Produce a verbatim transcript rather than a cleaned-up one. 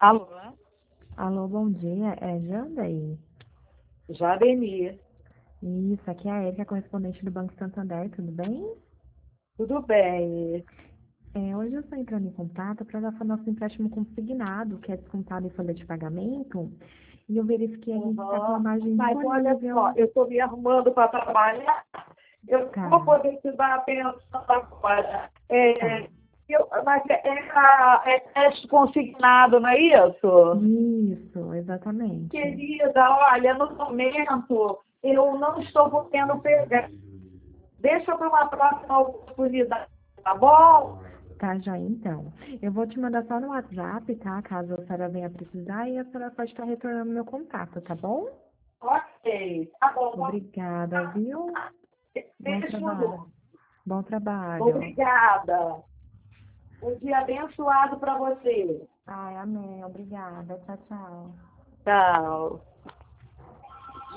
Alô, Alô, bom dia. É Jandaí? Jadeni, Isso, aqui é a Erika, correspondente do Banco Santander, tudo bem? tudo bem? É, hoje eu estou entrando em contato para dar para o nosso empréstimo consignado, que é descontado em folha de pagamento, e eu verifiquei aqui que está com uma Uhum. margem Mas olha só, disponível. eu estou me arrumando para trabalhar, eu não vou Tá, poder te dar a pensão agora. É, tá. eu, mas é, é, a- é teste consignado, não é isso? Isso, exatamente. Querida, olha, no momento eu não estou podendo pegar. Deixa para uma próxima oportunidade, tá bom? Tá, já então. Eu vou te mandar só no WhatsApp, tá? Caso a senhora venha precisar, e a senhora pode estar retornando meu contato, tá bom? Ok, tá bom. Obrigada, viu? Bom Beijo, trabalho. Lu. Bom trabalho. Obrigada. Um dia abençoado para você. Ai, amém. Obrigada. Tchau, tchau. Tchau.